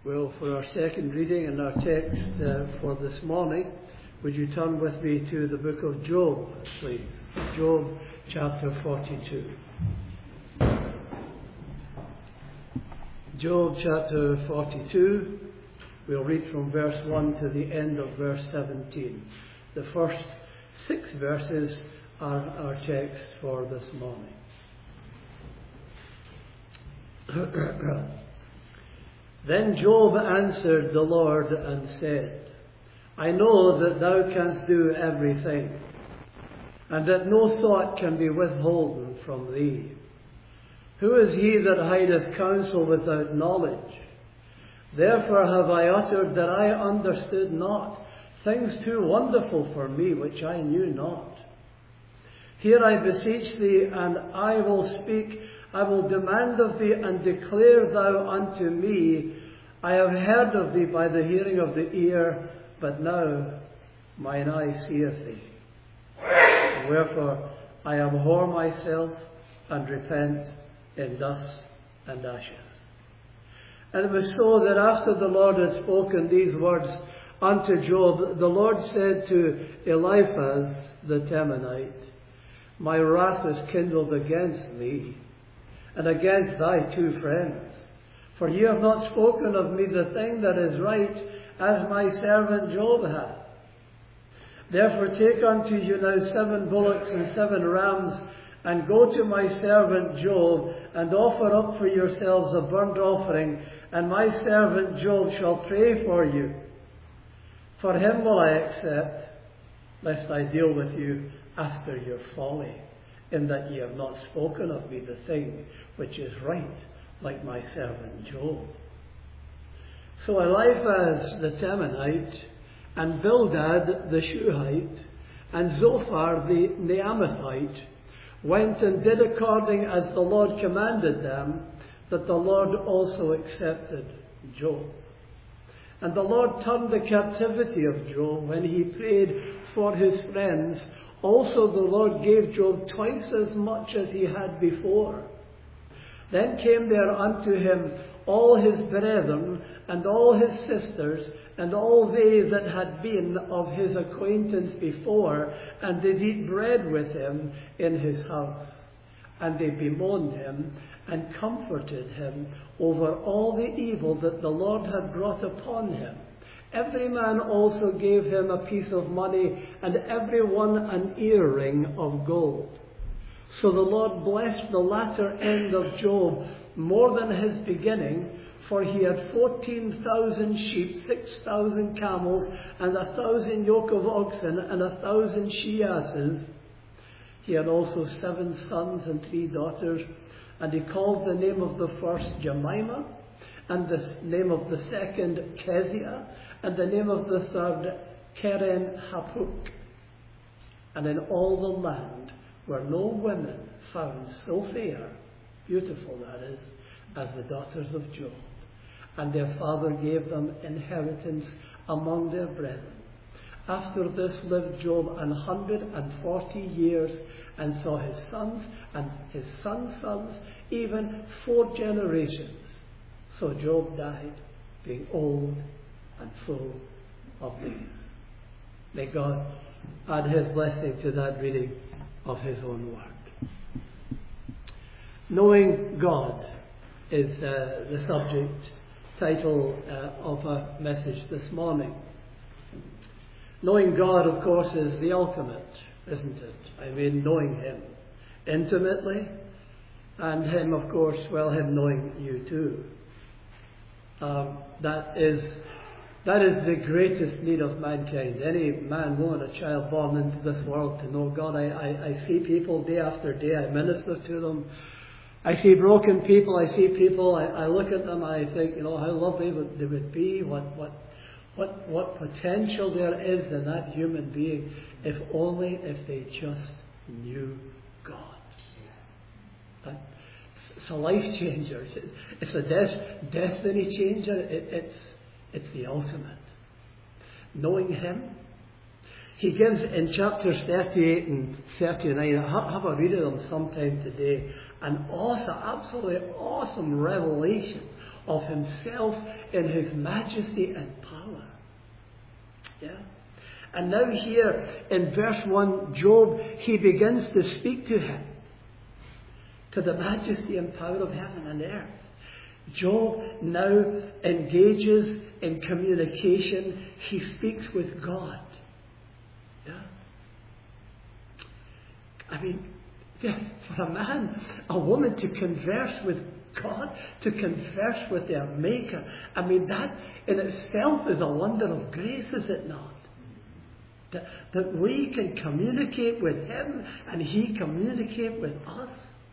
Well, for our second reading and our text for this morning, would you turn with me to the book of Job, please? Job chapter 42. Job chapter 42, we'll read from verse 1 to the end of verse 17. The first 6 verses are our text for this morning. Then Job answered the Lord and said, I know that thou canst do everything, and that no thought can be withholden from thee. Who is he that hideth counsel without knowledge? Therefore have I uttered that I understood not, things too wonderful for me which I knew not. Hear, I beseech thee, and I will speak. I will demand of thee, and declare thou unto me. I have heard of thee by the hearing of the ear, but now mine eye seeth thee. Wherefore I abhor myself, and repent in dust and ashes. And it was so that after the Lord had spoken these words unto Job, the Lord said to Eliphaz the Temanite, My wrath is kindled against thee, and against thy 2 friends. For ye have not spoken of me the thing that is right, as my servant Job hath. Therefore take unto you now 7 bullocks and 7 rams, and go to my servant Job, and offer up for yourselves a burnt offering, and my servant Job shall pray for you. For him will I accept, lest I deal with you after your folly, in that ye have not spoken of me the thing which is right, like my servant Job. So Eliphaz the Temanite, and Bildad the Shuhite, and Zophar the Naamathite went and did according as the Lord commanded them, that the Lord also accepted Job. And the Lord turned the captivity of Job when he prayed for his friends. Also the Lord gave Job twice as much as he had before. Then came there unto him all his brethren, and all his sisters, and all they that had been of his acquaintance before, and did eat bread with him in his house. And they bemoaned him, and comforted him over all the evil that the Lord had brought upon him. Every man also gave him a piece of money, and every one an earring of gold. So the Lord blessed the latter end of Job more than his beginning, for he had 14,000 sheep, 6,000 camels, and 1,000 yoke of oxen, and 1,000 she-asses. He had also 7 sons and 3 daughters, and he called the name of the first Jemimah, and the name of the second Keziah, and the name of the third Keren Hapuk. And in all the land were no women found so fair, beautiful that is, as the daughters of Job. And their father gave them inheritance among their brethren. After this lived Job 140 years, and saw his sons and his sons' sons, even 4 generations. So Job died, being old and full of days. May God add his blessing to that reading of his own word. Knowing God is the subject title of our message this morning. Knowing God, of course, is the ultimate, isn't it? I mean, knowing him intimately, and him, of course, well, him knowing you too. That is the greatest need of mankind. Any man, woman, or child born into this world to know God. I see people day after day. I minister to them. I see broken people. I see people. I look at them. I think, how lovely they would be. What potential there is in that human being, if they just knew God. It's a life changer. It's a destiny changer. It's the ultimate. Knowing him. He gives in chapters 38 and 39, have a read of them sometime today, an awesome, absolutely awesome revelation of himself in his majesty and power. Yeah. And now here in verse 1, Job, he begins to speak to him, to the majesty and power of heaven and earth. Job now engages in communication. He speaks with God. Yeah. I mean, for a man, a woman to converse with God, to converse with their Maker, I mean, that in itself is a wonder of grace, is it not? That we can communicate with Him and He communicate with us.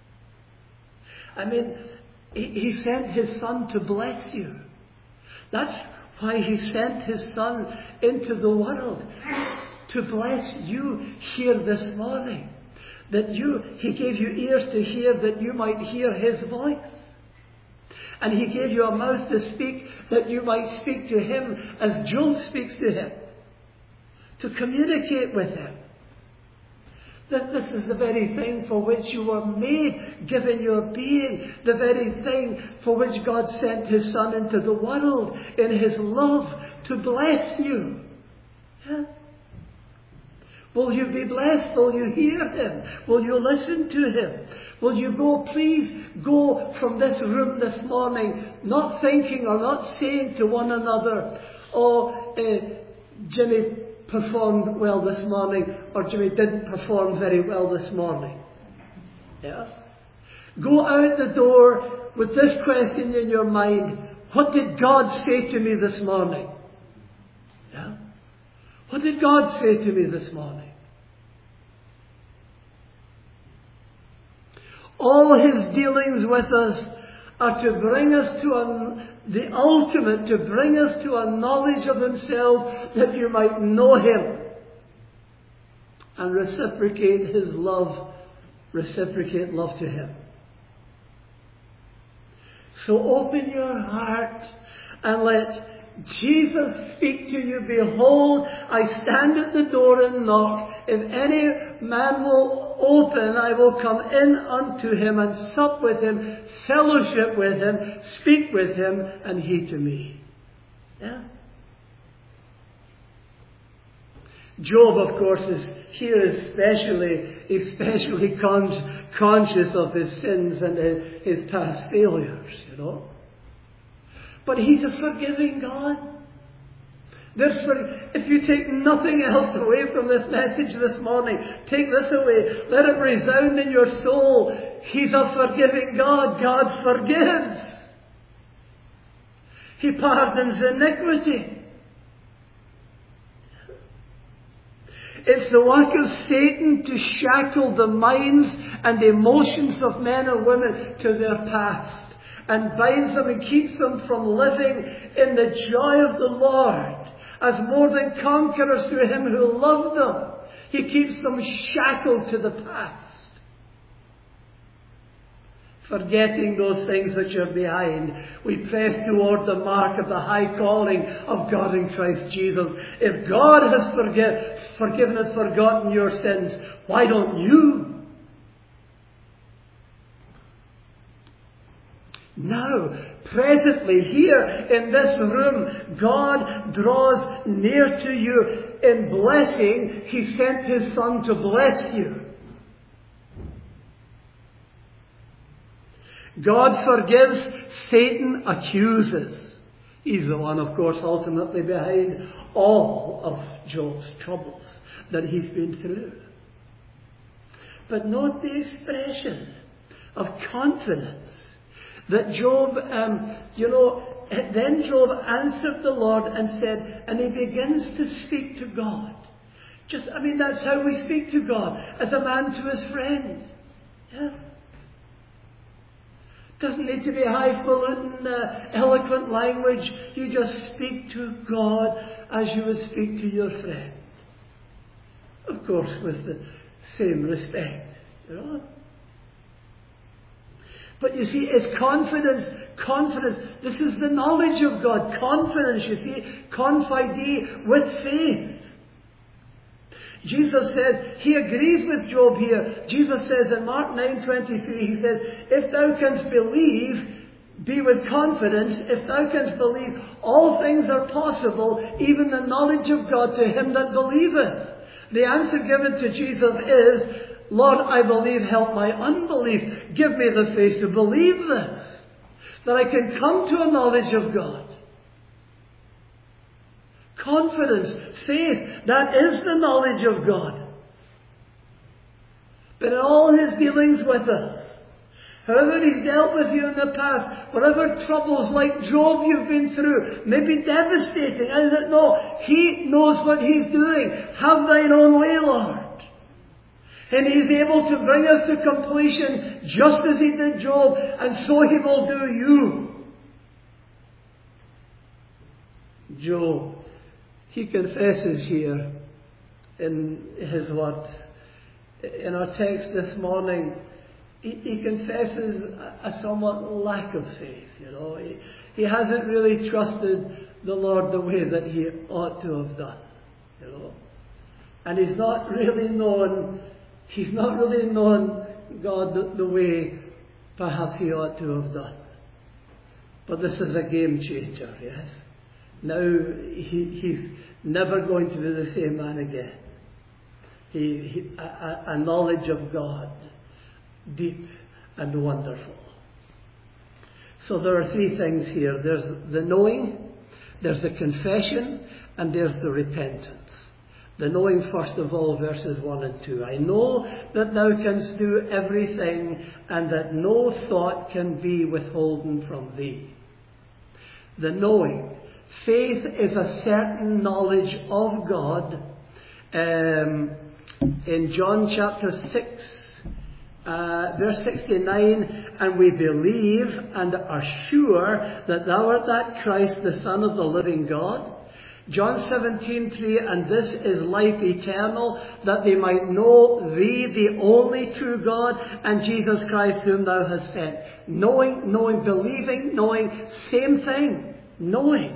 I mean, He sent His Son to bless you. That's why He sent His Son into the world, to bless you here this morning. That He gave you ears to hear, that you might hear His voice. And He gave you a mouth to speak, that you might speak to Him as Job speaks to Him. To communicate with Him. That this is the very thing for which you were made, given your being. The very thing for which God sent His Son into the world in His love to bless you. Yeah? Will you be blessed? Will you hear Him? Will you listen to Him? Will you go, please go from this room this morning, not thinking or not saying to one another, oh, Jimmy performed well this morning, or Jimmy didn't perform very well this morning. Yeah? Go out the door with this question in your mind: what did God say to me this morning? Yeah? What did God say to me this morning? All His dealings with us are to bring us to the ultimate, to bring us to a knowledge of Himself, that you might know Him and reciprocate His love, reciprocate love to Him. So open your heart and let Jesus speak to you. Behold, I stand at the door and knock. If any man will open, I will come in unto him and sup with him, fellowship with him, speak with him, and he to me. Yeah? Job, of course, is here especially conscious of his sins and his past failures, you know. But He's a forgiving God. If you take nothing else away from this message this morning, take this away. Let it resound in your soul. He's a forgiving God. God forgives. He pardons iniquity. It's the work of Satan to shackle the minds and emotions of men and women to their past, and binds them and keeps them from living in the joy of the Lord as more than conquerors through Him who loved them. He keeps them shackled to the past, forgetting those things which are behind. We press toward the mark of the high calling of God in Christ Jesus. If God has forgiven and forgotten your sins, why don't you? Now, presently, here in this room, God draws near to you in blessing. He sent His Son to bless you. God forgives, Satan accuses. He's the one, of course, ultimately behind all of Job's troubles that he's been through. But note the expression of confidence that Job, then Job answered the Lord and said, and he begins to speak to God. That's how we speak to God, as a man to his friend. Yeah. Doesn't need to be highfalutin, eloquent language. You just speak to God as you would speak to your friend. Of course, with the same respect, you know. But you see, it's confidence. This is the knowledge of God. Confidence, you see, confide with faith. Jesus says, He agrees with Job here. Jesus says in Mark 9:23, He says, if thou canst believe, Be with confidence, if thou canst believe, all things are possible, even the knowledge of God to him that believeth. The answer given to Jesus is, Lord, I believe, help my unbelief. Give me the faith to believe this, that I can come to a knowledge of God. Confidence, faith, that is the knowledge of God. But in all his dealings with us, however he's dealt with you in the past, whatever troubles like Job you've been through, may be devastating, I don't know. He knows what he's doing. Have thine own way, Lord. And he's able to bring us to completion just as he did Job, and so he will do you. Job, he confesses here in his words. In our text this morning, he confesses a somewhat lack of faith, He hasn't really trusted the Lord the way that he ought to have done, And he's not really known God the way perhaps he ought to have done. But this is a game changer, yes? Now he's never going to be the same man again. A knowledge of God, deep and wonderful. So there are three things here. There's the knowing, there's the confession, and there's the repentance. The knowing, first of all, verses 1 and 2. I know that thou canst do everything, and that no thought can be withholden from thee. The knowing. Faith is a certain knowledge of God. In John chapter 6, verse 69, and we believe and are sure that thou art that Christ, the Son of the living God. John 17:3, and this is life eternal, that they might know thee, the only true God, and Jesus Christ whom thou hast sent. Knowing, believing, knowing, same thing. Knowing.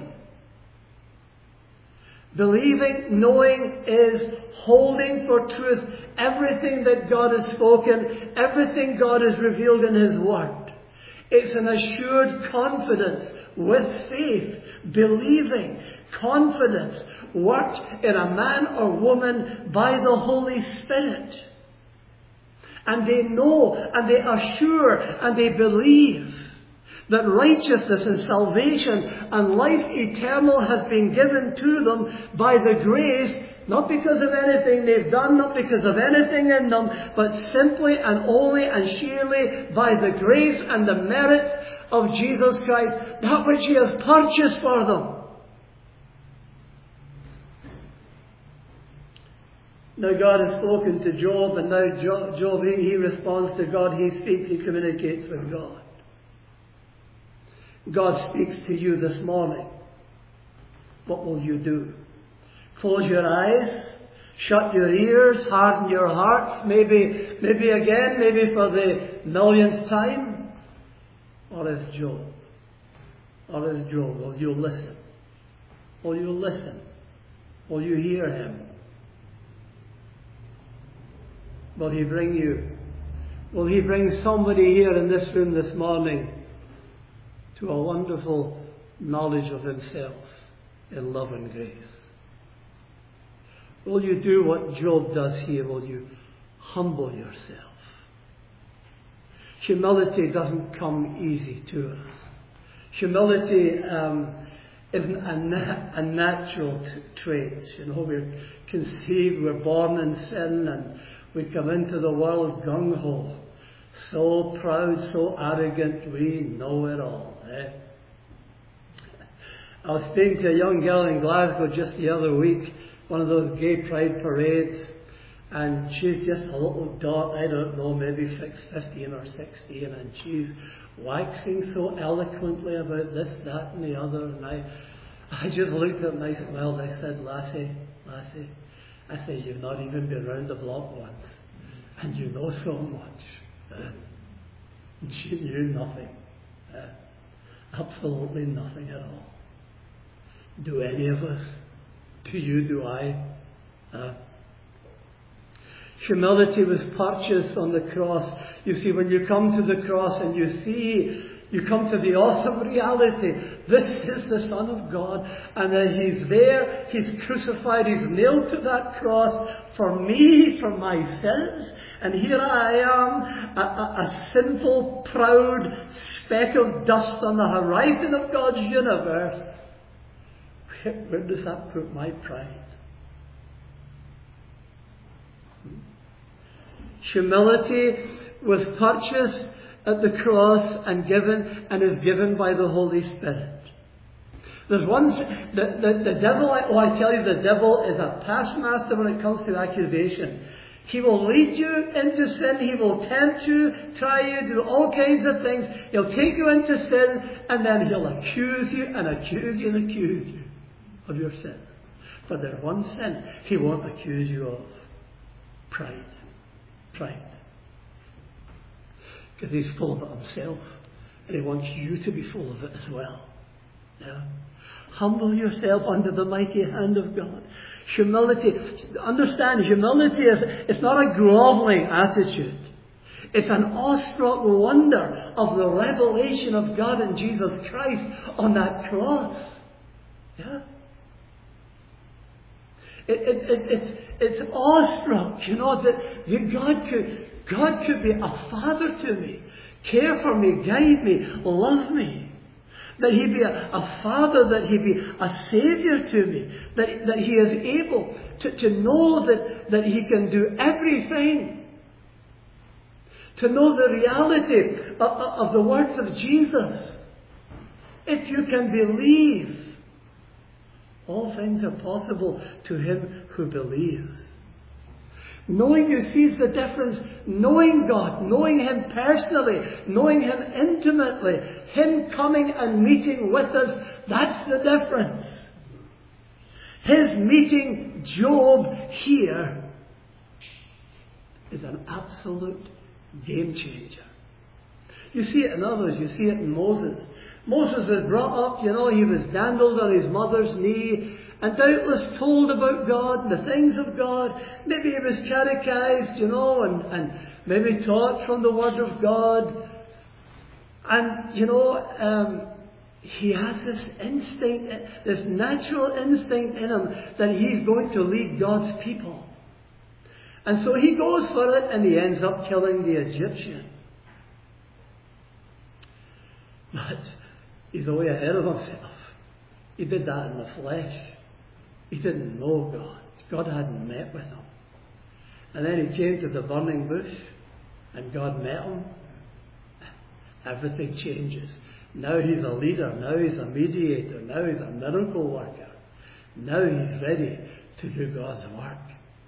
Believing, knowing is holding for truth everything that God has spoken, everything God has revealed in his word. It's an assured confidence with faith, believing, confidence worked in a man or woman by the Holy Spirit. And they know, and they are sure, and they believe that righteousness and salvation and life eternal has been given to them by the grace, not because of anything they've done, not because of anything in them, but simply and only and sheerly by the grace and the merits of Jesus Christ, that which he has purchased for them. Now God has spoken to Job, and now Job, he responds to God, he speaks, he communicates with God. God speaks to you this morning. What will you do? Close your eyes, shut your ears, harden your hearts, maybe again, maybe for the millionth time? Or as Job? Will you listen? Will you listen? Will you hear him? Will he bring you? Will he bring somebody here in this room this morning to a wonderful knowledge of himself in love and grace? Will you do what Job does here? Will you humble yourself? Humility doesn't come easy to us. Humility isn't a natural trait. We're conceived, we're born in sin, and we come into the world gung-ho. So proud, so arrogant, we know it all. I was speaking to a young girl in Glasgow just the other week, one of those gay pride parades, and she's just a little dot, I don't know, maybe 15 or 16, and she's waxing so eloquently about this, that and the other, and I just looked at her and I smiled. I said, Lassie, I said, you've not even been round the block once, and you know so much. And she knew nothing. Absolutely nothing at all. Do any of us? Do you? Do I? Humility was purchased on the cross. You see, when you come to the cross and you see You come to the awesome reality. This is the Son of God. And that He's there. He's crucified. He's nailed to that cross for me, for my sins. And here I am, a sinful, proud speck of dust on the horizon of God's universe. Where does that put my pride? Humility was purchased at the cross and given, and is given by the Holy Spirit. There's one, the devil, I tell you, the devil is a past master when it comes to accusation. He will lead you into sin. He will tempt you, try you, do all kinds of things. He'll take you into sin, and then he'll accuse you and accuse you and accuse you of your sin. But there's one sin he won't accuse you of. Pride. Pride. Because he's full of it himself. And he wants you to be full of it as well. Yeah? Humble yourself under the mighty hand of God. Humility. Understand, humility it's not a groveling attitude. It's an awestruck wonder of the revelation of God in Jesus Christ on that cross. Yeah? It's awestruck, you know, that God could be a father to me, care for me, guide me, love me. That He be a father, that He be a saviour to me, that He is able to know that He can do everything. To know the reality of the words of Jesus. If you can believe, all things are possible to him who believes. Knowing you sees the difference. Knowing God, knowing Him personally, knowing Him intimately, Him coming and meeting with us, that's the difference. His meeting Job here is an absolute game changer. You see it in others. You see it in Moses. Moses was brought up, you know, he was dandled on his mother's knee and doubtless told about God and the things of God. Maybe he was catechized, you know, and maybe taught from the Word of God. And, you know, he has this instinct, this natural instinct in him that he's going to lead God's people. And so he goes for it and he ends up killing the Egyptian. But he's way ahead of himself. He did that in the flesh. He didn't know God. God hadn't met with him. And then he came to the burning bush and God met him. Everything changes. Now he's a leader. Now he's a mediator. Now he's a miracle worker. Now he's ready to do God's work.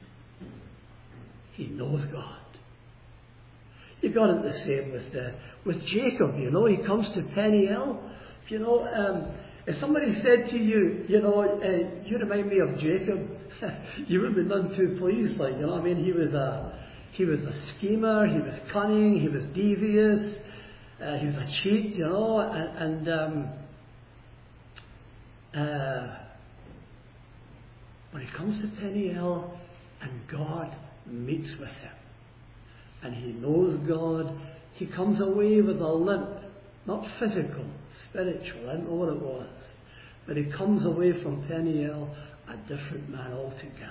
He knows God. You got it the same with Jacob. You know, he comes to Peniel. You know, if somebody said to you, you know, you remind me of Jacob, you would be none too pleased. Like, you know, I mean, he was a schemer. He was cunning. He was devious. He was a cheat. You know, and when he comes to Peniel, and God meets with him. And he knows God. He comes away with a limp. Not physical, spiritual. I don't know what it was. But he comes away from Peniel a different man altogether.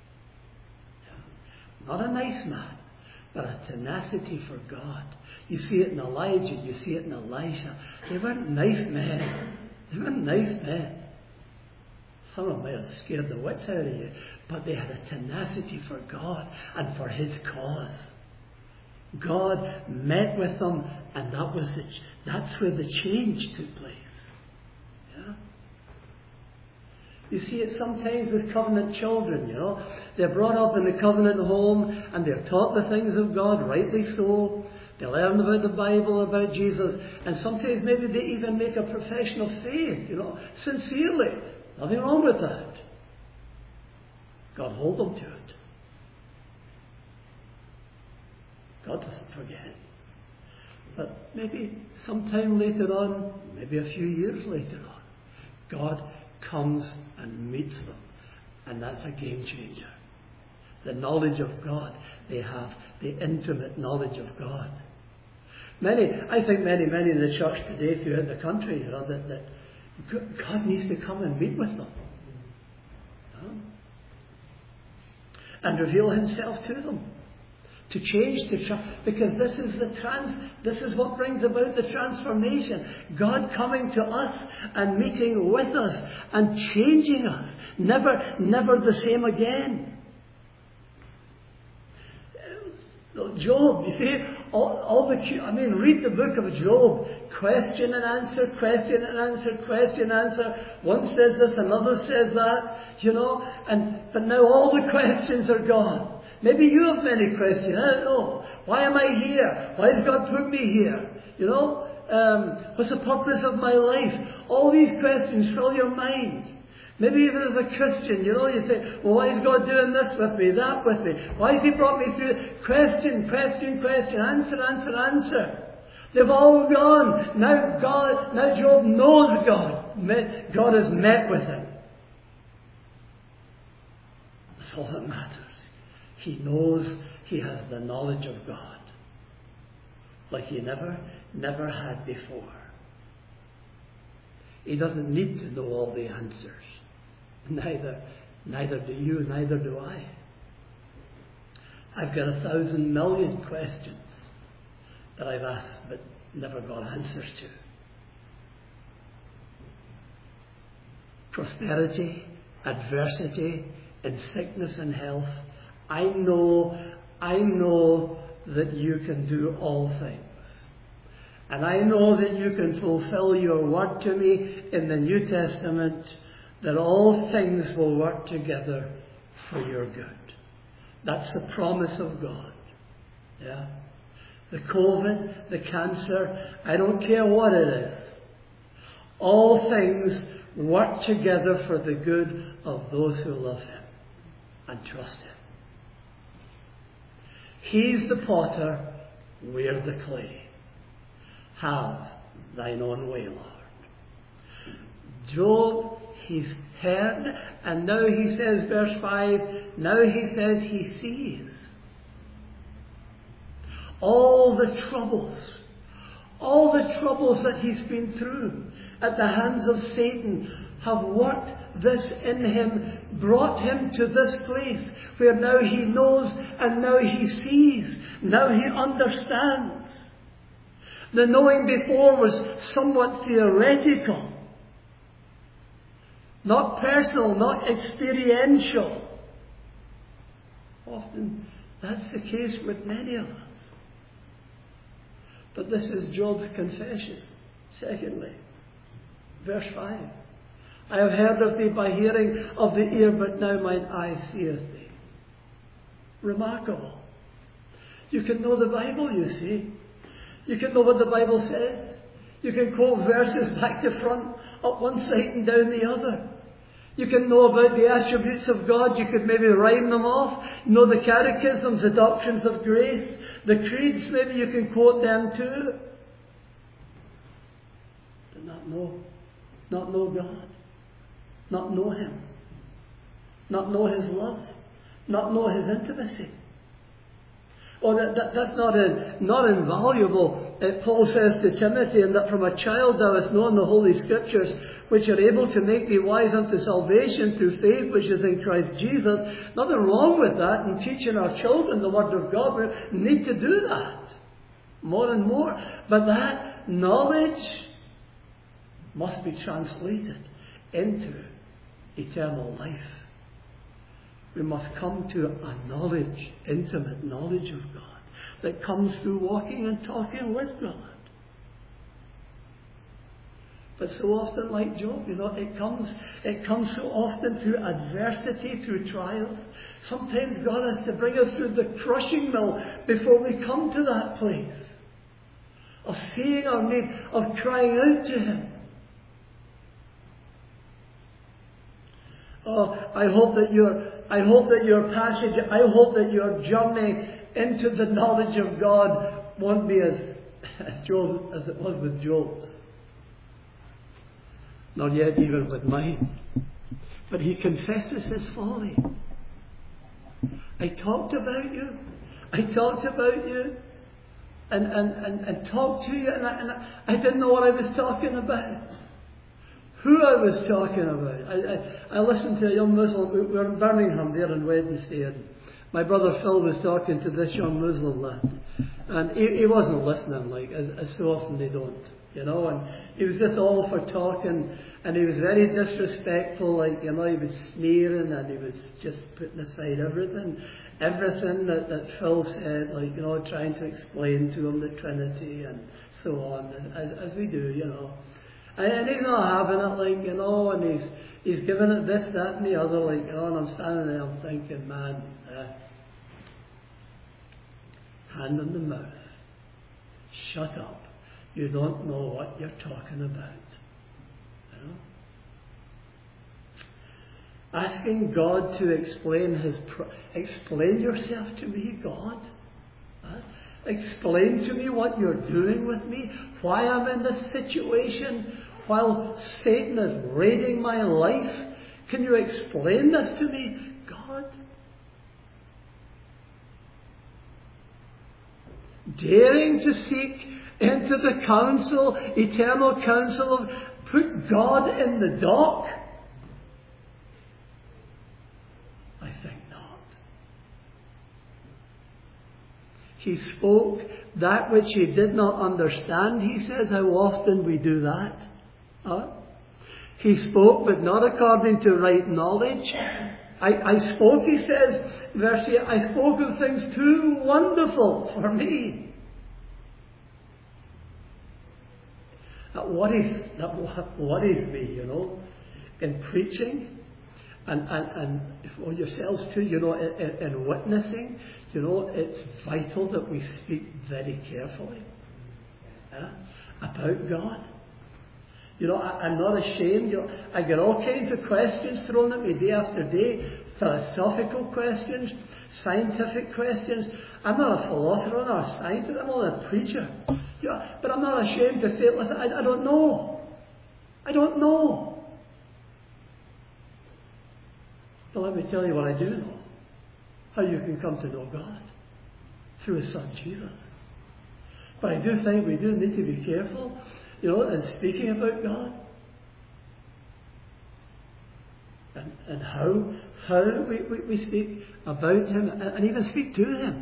Yeah. Not a nice man, but a tenacity for God. You see it in Elijah. You see it in Elisha. They weren't nice men. They weren't nice men. Some of them might have scared the wits out of you. But they had a tenacity for God and for His cause. God met with them, and that's where the change took place. Yeah? You see it sometimes with covenant children, you know. They're brought up in the covenant home, and they're taught the things of God, rightly so. They learn about the Bible, about Jesus, and sometimes maybe they even make a profession of faith, you know, sincerely. Nothing wrong with that. God hold them to it. God doesn't forget. But maybe sometime later on, maybe a few years later on, God comes and meets them. And that's a game changer. The knowledge of God. They have the intimate knowledge of God. I think many in the church today throughout the country, that God needs to come and meet with them. And reveal himself to them. To change, because this is what brings about the transformation. God coming to us and meeting with us and changing us. Never the same again. Job, you see, read the book of Job. Question and answer, question and answer, question and answer. One says this, another says that, but now all the questions are gone. Maybe you have many questions. I don't know. Why am I here? Why has God put me here? What's the purpose of my life? All these questions fill your mind. Maybe even as a Christian, you think, well, why is God doing this with me, that with me? Why has He brought me through? Question, answer. They've all gone. Now Job knows God. God has met with him. That's all that matters. He knows he has the knowledge of God like he never had before. He doesn't need to know all the answers. Neither do you, neither do I. I've got 1,000 million questions that I've asked but never got answers to. Prosperity, adversity, in sickness and health. I know that you can do all things. And I know that you can fulfill your word to me in the New Testament, that all things will work together for your good. That's the promise of God. Yeah? The COVID, the cancer, I don't care what it is. All things work together for the good of those who love Him and trust Him. He's the potter, we're the clay. Have thine own way, Lord. Job, he's heard, and now he says, verse 5, now he says he sees. All the troubles that he's been through at the hands of Satan have worked this in him, brought him to this place where now he knows and now he sees, now he understands. The knowing before was somewhat theoretical, not personal, not experiential. Often that's the case with many of us. But this is Job's confession. Secondly, verse 5. I have heard of thee by hearing of the ear, but now mine eye seeth thee. Remarkable. You can know the Bible, you see. You can know what the Bible says. You can quote verses back to front, up one side and down the other. You can know about the attributes of God. You could maybe rhyme them off. Know the catechisms, the doctrines of grace, the creeds, maybe you can quote them too. But not know God. Not know Him. Not know His love. Not know His intimacy. Oh, that's not invaluable. Paul says to Timothy, and that from a child thou hast known the Holy Scriptures, which are able to make thee wise unto salvation through faith which is in Christ Jesus. Nothing wrong with that in teaching our children the Word of God. We need to do that more and more. But that knowledge must be translated into eternal life. We must come to a knowledge, intimate knowledge of God, that comes through walking and talking with God. But so often, like Job, it comes so often through adversity, through trials. Sometimes God has to bring us through the crushing mill before we come to that place of seeing our need, of crying out to Him. Oh, I hope that your passage, I hope that your journey into the knowledge of God won't be as it was with Job's. Not yet even with mine. But he confesses his folly. I talked about you. and talk to you, and I didn't know what I was talking about. Who I was talking about. I listened to a young Muslim. We were in Birmingham there on Wednesday, and my brother Phil was talking to this young Muslim lad, and he wasn't listening, like as so often they don't, and he was just all for talking, and he was very disrespectful, he was sneering, and he was just putting aside everything that Phil said, trying to explain to him the Trinity and so on, as we do, And he's not having it, and he's giving it this, that, and the other, and I'm standing there, I'm thinking, man, hand in the mouth, shut up. You don't know what you're talking about. Asking God to explain explain yourself to me, God. Explain to me what you're doing with me, why I'm in this situation, while Satan is raiding my life. Can you explain this to me, God? Daring to seek into the counsel, eternal counsel of put God in the dock? I think not. He spoke that which he did not understand. He says, how often we do that. He spoke, but not according to right knowledge. I spoke, he says, verse 8, I spoke of things too wonderful for me. What is me, in preaching and for yourselves too, in witnessing, it's vital that we speak very carefully about God. I'm not ashamed. I get all kinds of questions thrown at me day after day, philosophical questions, scientific questions. I'm not a philosopher, I'm not a scientist, I'm not a preacher. But I'm not ashamed to say, listen, I don't know. I don't know. But let me tell you what I do know. How you can come to know God through His Son Jesus. But I do think we do need to be careful, in speaking about God. And how we speak about Him and even speak to Him.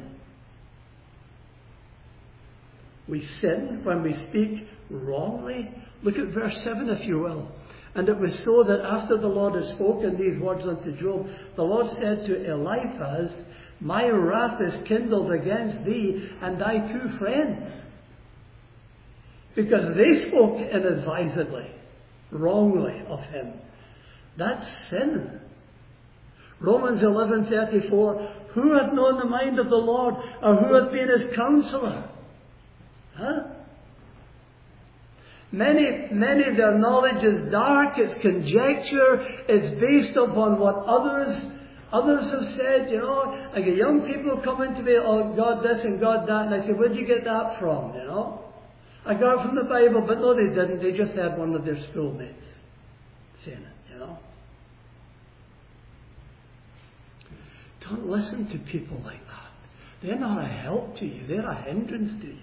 We sin when we speak wrongly. Look at verse 7 if you will. And it was so that after the Lord had spoken these words unto Job, the Lord said to Eliphaz, my wrath is kindled against thee and thy two friends. Because they spoke inadvisedly, wrongly of him. That's sin. Romans 11:34, who hath known the mind of the Lord, or who hath been his counselor? Many their knowledge is dark, it's conjecture, it's based upon what others have said, I get young people coming to me, oh, God this and God that, and I say, where did you get that from, I got it from the Bible, but no they didn't, they just had one of their schoolmates saying it, Don't listen to people like that. They're not a help to you, they're a hindrance to you.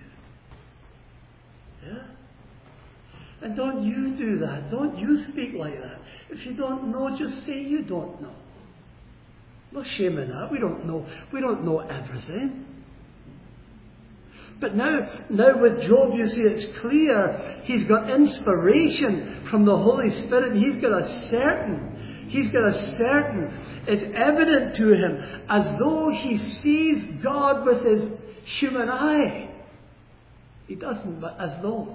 Yeah? And don't you do that. Don't you speak like that. If you don't know, just say you don't know. No shame in that. We don't know. We don't know everything. But now with Job, you see, it's clear. He's got inspiration from the Holy Spirit. He's got a certain, it's evident to him as though he sees God with his human eye. He doesn't, but as though.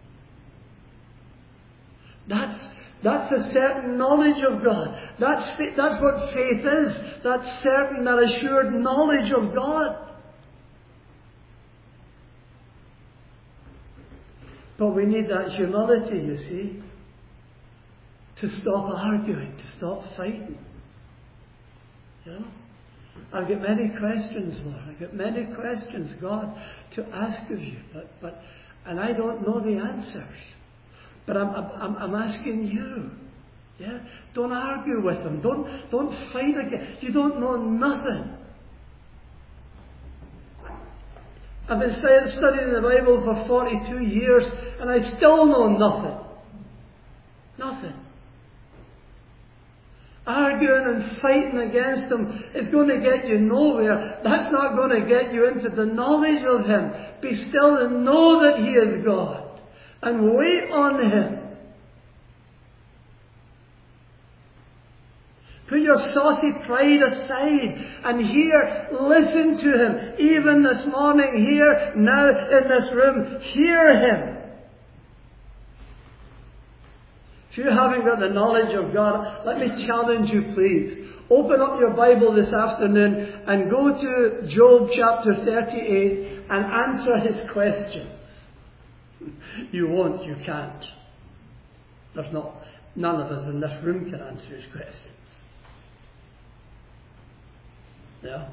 That's a certain knowledge of God. That's what faith is. That's certain, that assured knowledge of God. But we need that humility, you see, to stop arguing, to stop fighting. I've got many questions, Lord. I've got many questions, God, to ask of you, and I don't know the answers. But I'm asking you. Yeah? Don't argue with them. Don't fight again. You don't know nothing. I've been studying the Bible for 42 years and I still know nothing. Nothing. Arguing and fighting against Him is going to get you nowhere. That's not going to get you into the knowledge of Him. Be still and know that He is God. And wait on Him. Put your saucy pride aside and listen to Him. Even this morning, here, now, in this room, hear Him. If you haven't got the knowledge of God, let me challenge you, please. Open up your Bible this afternoon and go to Job chapter 38 and answer his questions. You won't, you can't. None of us in this room can answer his questions. Yeah?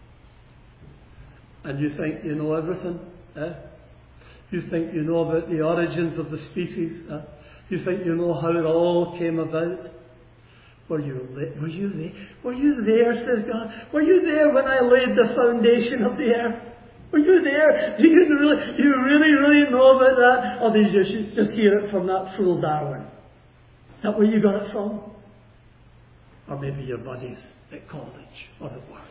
And you think you know everything? You think you know about the origins of the species? You think you know how it all came about? Were you there, says God? Were you there when I laid the foundation of the earth? Were you there? Do you really know about that? Or did you just hear it from that fool Darwin? Is that where you got it from? Or maybe your buddies at college or at work?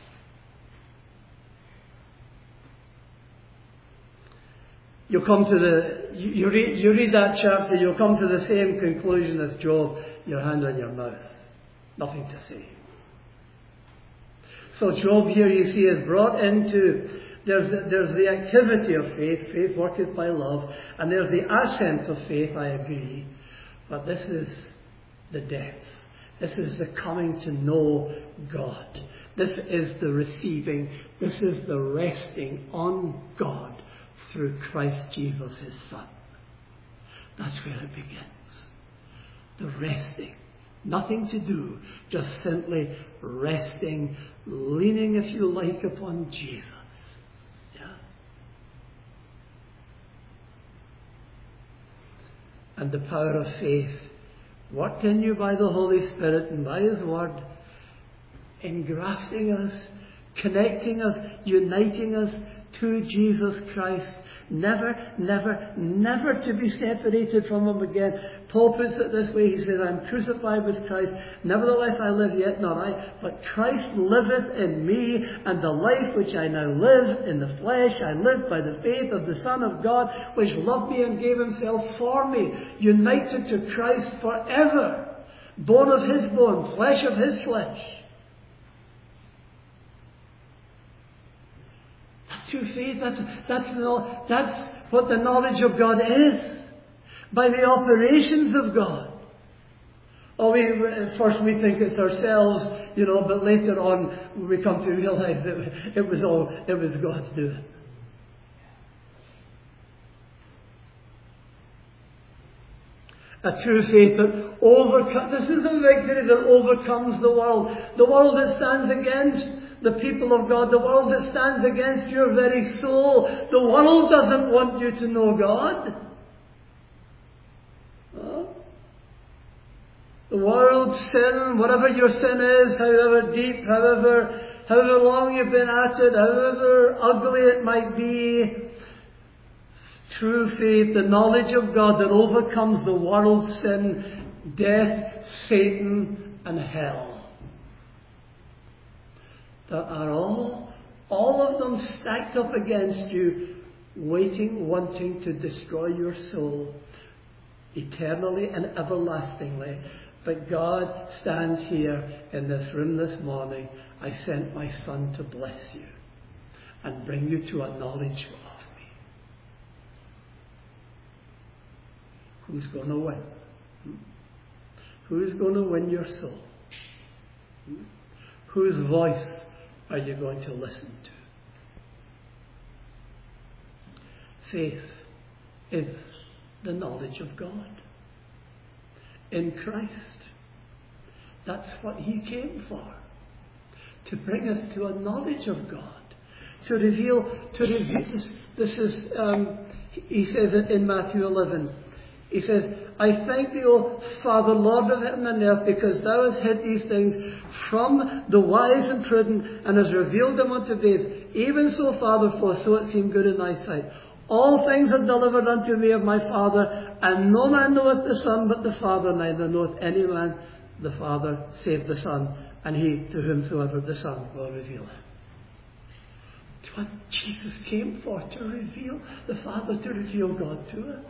You read that chapter, you'll come to the same conclusion as Job. Your hand on your mouth. Nothing to say. So Job here, you see, is brought into, there's the activity of faith. Faith worketh by love. And there's the assent of faith, I agree. But this is the depth. This is the coming to know God. This is the receiving. This is the resting on God through Christ Jesus, His Son. That's where it begins. The resting. Nothing to do. Just simply resting, leaning, if you like, upon Jesus. Yeah? And the power of faith worked in you by the Holy Spirit and by His Word, engrafting us, connecting us, uniting us to Jesus Christ. Never, never, never to be separated from Him again. Paul puts it this way. He says, I am crucified with Christ. Nevertheless I live, yet not I, but Christ liveth in me. And the life which I now live in the flesh, I live by the faith of the Son of God, which loved me and gave Himself for me. United to Christ forever. Bone of His bone, flesh of His flesh. Through faith, that's what the knowledge of God is. By the operations of God. First we think it's ourselves, but later on we come to realize that it was God's doing. A true faith that overcomes. This is a victory that overcomes the world. The world that stands against the people of God, the world that stands against your very soul. The world doesn't want you to know God. The world's sin, whatever your sin is, however deep, however long you've been at it, however ugly it might be, true faith, the knowledge of God that overcomes the world's sin, death, Satan, and hell. That are all of them stacked up against you, waiting, wanting to destroy your soul eternally and everlastingly. But God stands here in this room this morning. I sent my Son to bless you and bring you to a knowledge of me. Who's going to win? Who's going to win your soul? Whose voice are you going to listen to? Faith is the knowledge of God in Christ. That's what He came for. To bring us to a knowledge of God. To reveal this is, He says it in Matthew 11. He says, I thank thee, O Father, Lord of heaven and earth, because thou hast hid these things from the wise and prudent, and hast revealed them unto babes. Even so, Father, for so it seemed good in thy sight. All things are delivered unto me of my Father, and no man knoweth the Son but the Father, neither knoweth any man the Father save the Son, and he to whomsoever the Son will reveal him. It's what Jesus came for, to reveal the Father, to reveal God to us.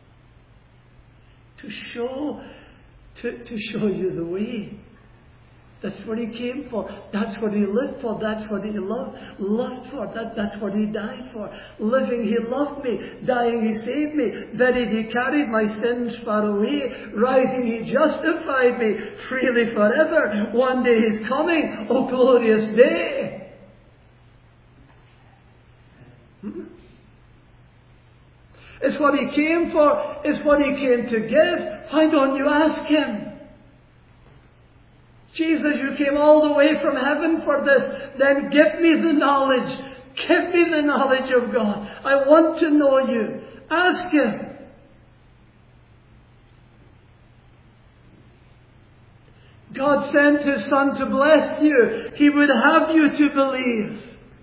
To show you the way. That's what he came for. That's what he lived for. That's what he loved for. That's what he died for. Living, he loved me. Dying, he saved me. Buried, he carried my sins far away. Rising, he justified me freely forever. One day he's coming. Oh, glorious day. It's what he came for. It's what he came to give. Why don't you ask him? Jesus, you came all the way from heaven for this. Then give me the knowledge. Give me the knowledge of God. I want to know you. Ask him. God sent his Son to bless you. He would have you to believe.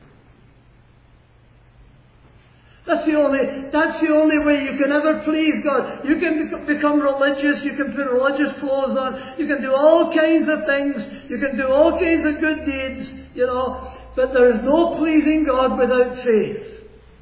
That's the only way you can ever please God. You can become religious. You can put religious clothes on. You can do all kinds of things. You can do all kinds of good deeds, But there is no pleasing God without faith.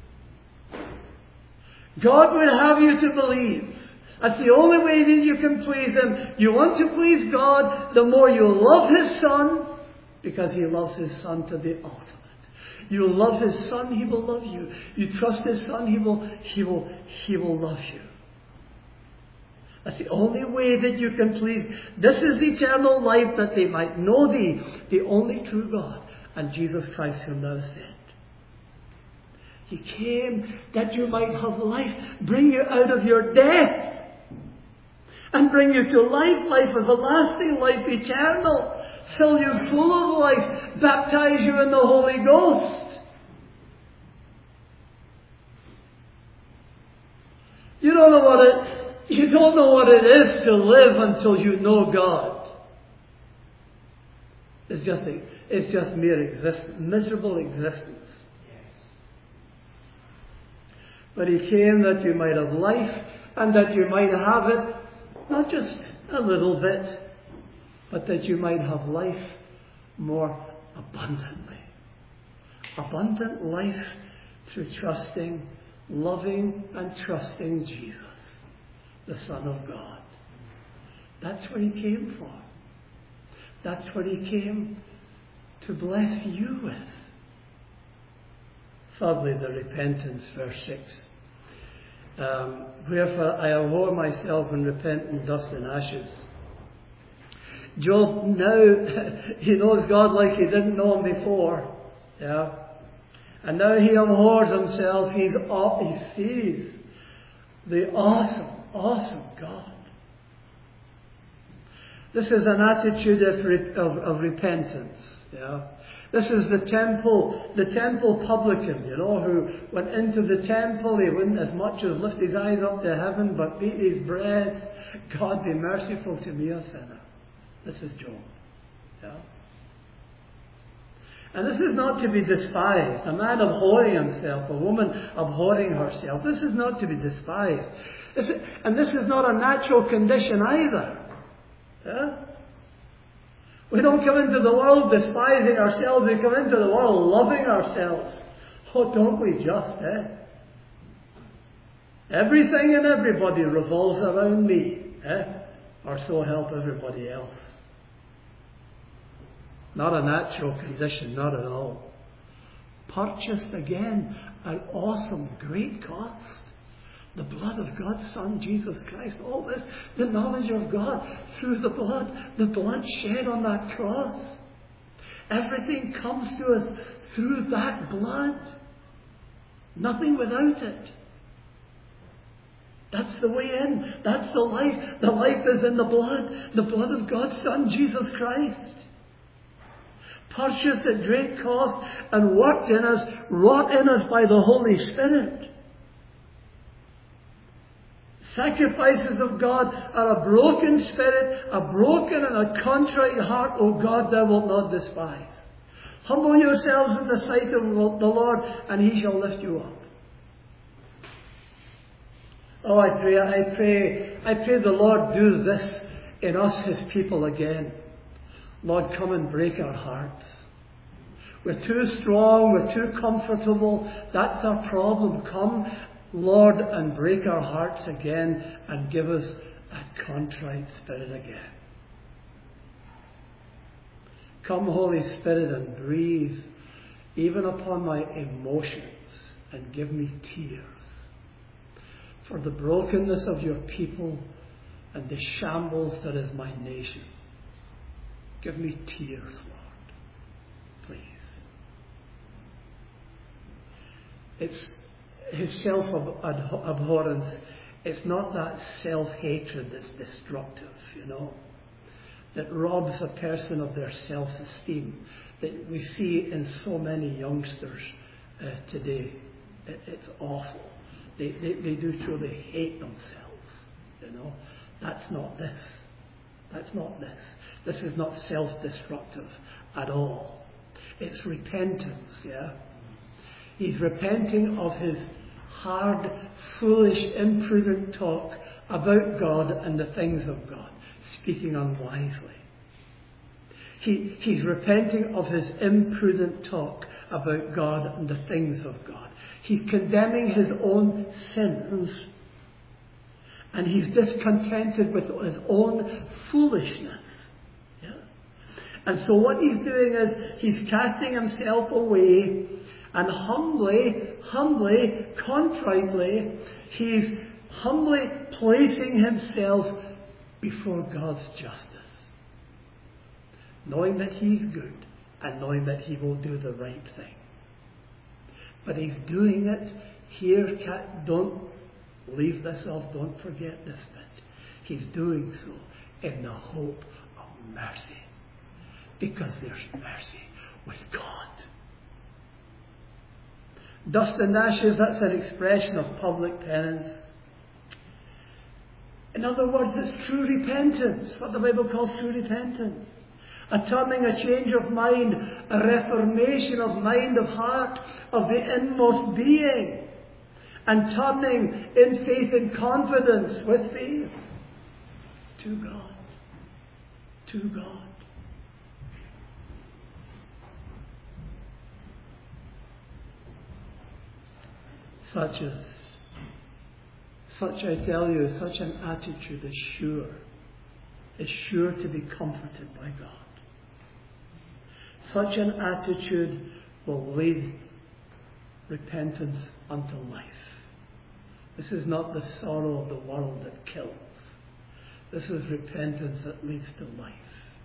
God will have you to believe. That's the only way that you can please him. You want to please God, the more you love his Son, because he loves his Son to the ultimate. You love his Son, he will love you. You trust his Son, he will love you. That's the only way that you can please. This is eternal life, that they might know thee, the only true God, and Jesus Christ whom thou hast sent. He came that you might have life, bring you out of your death, and bring you to life everlasting, life eternal. Fill you full of life, baptize you in the Holy Ghost. You don't know what it is to live until you know God. It's just mere existence, miserable existence. But he came that you might have life, and that you might have it, not just a little bit, but that you might have life more abundantly. Abundant life through trusting, loving and trusting Jesus, the Son of God. That's what he came for. That's what he came to bless you with. Thirdly, the repentance, verse 6. Wherefore I abhor myself and repent in dust and ashes. Job now, he knows God like he didn't know him before. Yeah. And now he abhors himself. He sees the awesome God. This is an attitude of repentance. Yeah. This is the temple publican, who went into the temple. He wouldn't as much as lift his eyes up to heaven, but beat his breast. God, be merciful to me, a sinner. This is Job. Yeah. And this is not to be despised. A man abhorring himself, a woman abhorring herself. This is not to be despised. And this is not a natural condition either. Yeah? We don't come into the world despising ourselves. We come into the world loving ourselves. Oh, don't we just, Everything and everybody revolves around me, or so help everybody else. Not a natural condition, not at all. Purchased again at awesome, great cost. The blood of God's Son, Jesus Christ. All this, the knowledge of God through the blood shed on that cross. Everything comes to us through that blood. Nothing without it. That's the way in. That's the life. The life is in the blood of God's Son, Jesus Christ. Purchased at great cost and worked in us, wrought in us by the Holy Spirit. Sacrifices of God are a broken spirit, a broken and a contrite heart, O God, thou wilt not despise. Humble yourselves in the sight of the Lord, and he shall lift you up. Oh, I pray the Lord do this in us, his people, again. Lord, come and break our hearts. We're too strong, we're too comfortable. That's our problem. Come, Lord, and break our hearts again and give us that contrite spirit again. Come, Holy Spirit, and breathe even upon my emotions and give me tears for the brokenness of your people and the shambles that is my nation. Give me tears, Lord, please. It's his self-abhorrence. It's not that self-hatred that's destructive, that robs a person of their self-esteem that we see in so many youngsters today. It's awful. They do truly hate themselves, That's not this. That's not this. This is not self-destructive at all. It's repentance, He's repenting of his hard, foolish, imprudent talk about God and the things of God, speaking unwisely. He's repenting of his imprudent talk about God and the things of God. He's condemning his own sins, and he's discontented with his own foolishness. And so what he's doing is he's casting himself away, and humbly, contritely, he's humbly placing himself before God's justice, knowing that he's good and knowing that he will do the right thing. But he's doing it here. Don't leave this off. Don't forget this bit. He's doing so in the hope of mercy, because there's mercy with God. Dust and ashes, that's an expression of public penance. In other words, it's true repentance, what the Bible calls true repentance. A turning, a change of mind, a reformation of mind, of heart, of the inmost being, and turning in faith and confidence with faith to God. To God. Such, I tell you, such an attitude is sure to be comforted by God. Such an attitude will lead repentance unto life. This is not the sorrow of the world that kills. This is repentance that leads to life.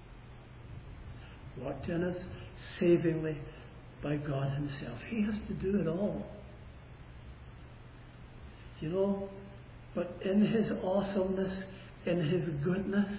Worked in us savingly by God himself. He has to do it all. But in his awesomeness, in his goodness,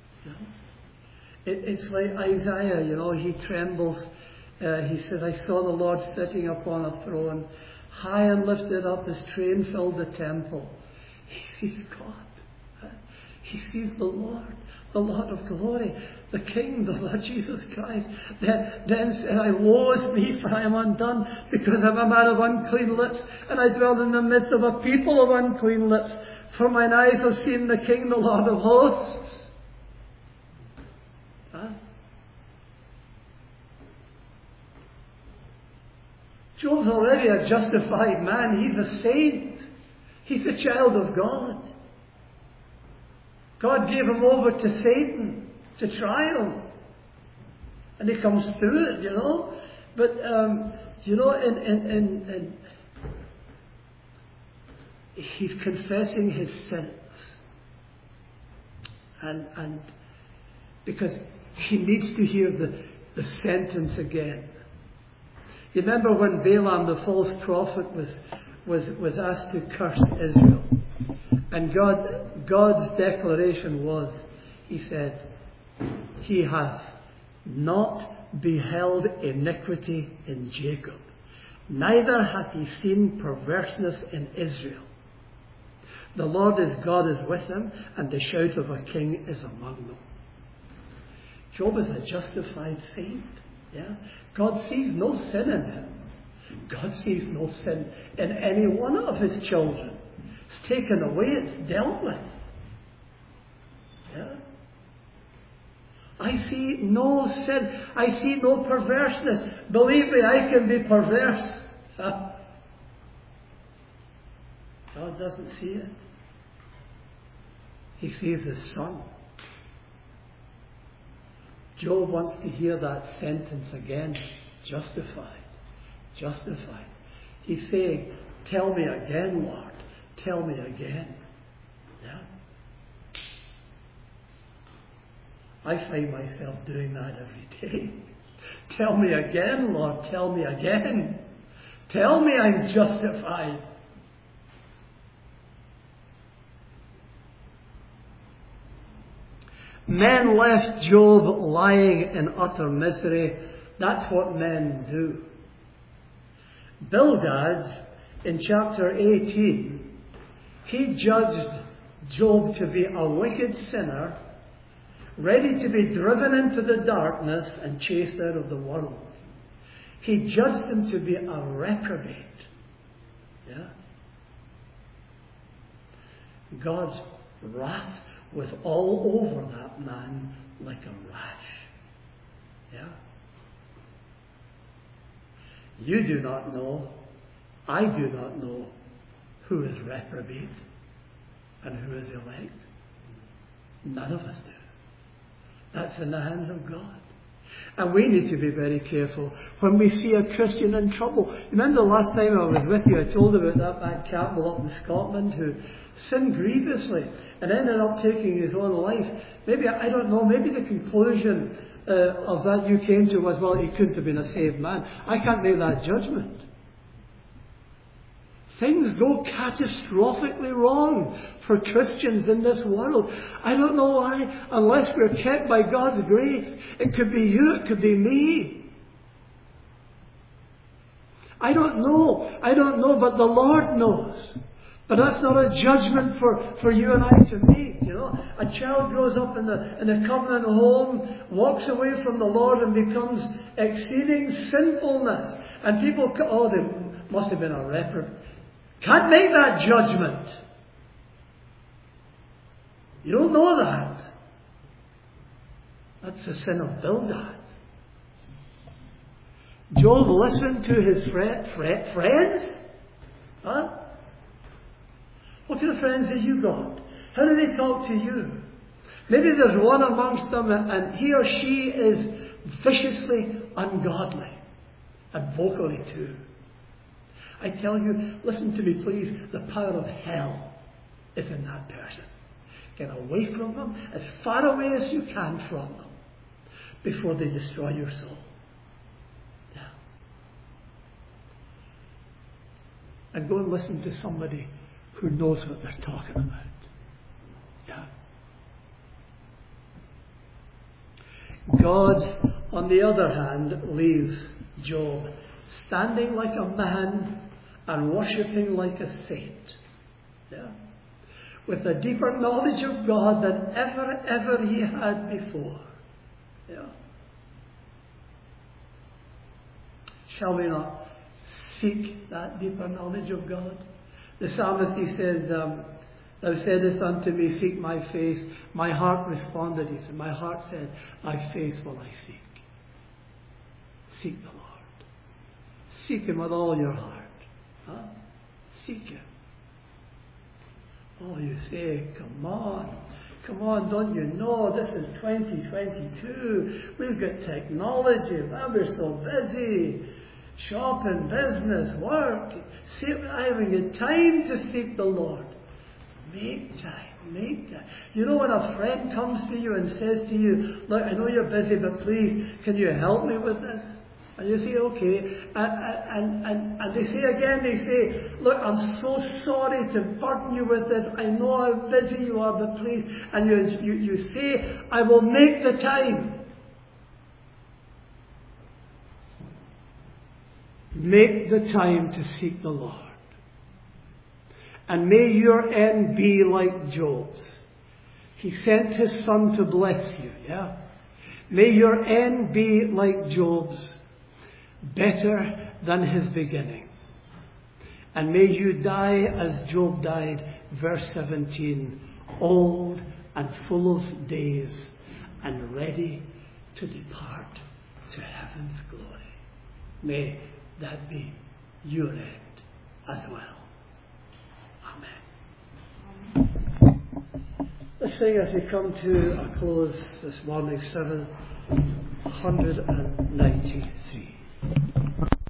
it's like Isaiah, he trembles. He says, I saw the Lord sitting upon a throne, high and lifted up, his train filled the temple. He sees God. He sees the Lord of glory, the King, the Lord Jesus Christ. Then said, woe is me, for I am undone, because I am a man of unclean lips, and I dwell in the midst of a people of unclean lips. For mine eyes have seen the King, the Lord of hosts. Job's already a justified man. He's a saint. He's a child of God. God gave him over to Satan to try him. And he comes through it, But, he's confessing his sins. And because he needs to hear the sentence again. You remember when Balaam, the false prophet, was asked to curse Israel. And God's declaration was, he said, he hath not beheld iniquity in Jacob, neither hath he seen perverseness in Israel. The Lord his God is with him, and the shout of a king is among them. Job is a justified saint. Yeah? God sees no sin in him. God sees no sin in any one of his children. It's taken away, it's dealt with. Yeah? I see no sin. I see no perverseness. Believe me, I can be perverse. God doesn't see it. He sees his Son. Job wants to hear that sentence again. Justified. Justified. He's saying, tell me again, Lord. Tell me again. Yeah? I find myself doing that every day. Tell me again, Lord. Tell me again. Tell me I'm justified. Men left Job lying in utter misery. That's what men do. Bildad, in chapter 18, he judged Job to be a wicked sinner, ready to be driven into the darkness and chased out of the world. He judged him to be a reprobate. Yeah? God's wrath was all over that man like a rash. Yeah? You do not know, I do not know who is reprobate and who is elect. None of us do. That's in the hands of God. And we need to be very careful when we see a Christian in trouble. Remember the last time I was with you, I told about that bad Campbell up in Scotland who sinned grievously and ended up taking his own life. Maybe, I don't know, maybe the conclusion of that you came to was, well, he couldn't have been a saved man. I can't make that judgment. Things go catastrophically wrong for Christians in this world. I don't know why, unless we're kept by God's grace. It could be you, it could be me. I don't know, but the Lord knows. But that's not a judgment for you and I to make. You know, a child grows up in a covenant home, walks away from the Lord and becomes exceeding sinfulness. And people, they must have been a reprobate. Can't make that judgment. You don't know that. That's the sin of Bildad. Job listened to his friends. Huh? What kind of friends have you got? How do they talk to you? Maybe there's one amongst them and he or she is viciously ungodly and vocally too. I tell you, listen to me please, the power of hell is in that person. Get away from them, as far away as you can from them, before they destroy your soul. Yeah. And go and listen to somebody who knows what they're talking about. Yeah. God, on the other hand, leaves Job standing like a man and worshipping like a saint. Yeah? With a deeper knowledge of God than ever he had before. Yeah? Shall we not seek that deeper knowledge of God? The psalmist, he says, thou saidest unto me, seek my face. My heart responded, he said, my heart said, thy face will I seek. Seek the Lord. Seek him with all your heart. Huh? Seek him. Oh, you say, come on, don't you know this is 2022? We've got technology, man, we're so busy. Shopping, business, work. Having the time to seek the Lord. Make time. You know when a friend comes to you and says to you, look, I know you're busy, but please, can you help me with this? And you say, okay. And they say, look, I'm so sorry to burden you with this. I know how busy you are, but please. And you say, I will make the time. Make the time to seek the Lord. And may your end be like Job's. He sent his son to bless you, yeah? May your end be like Job's, better than his beginning. And may you die as Job died, verse 17, old and full of days and ready to depart to heaven's glory. May that be your end as well. Amen. Let's sing as we come to a close this morning, 793.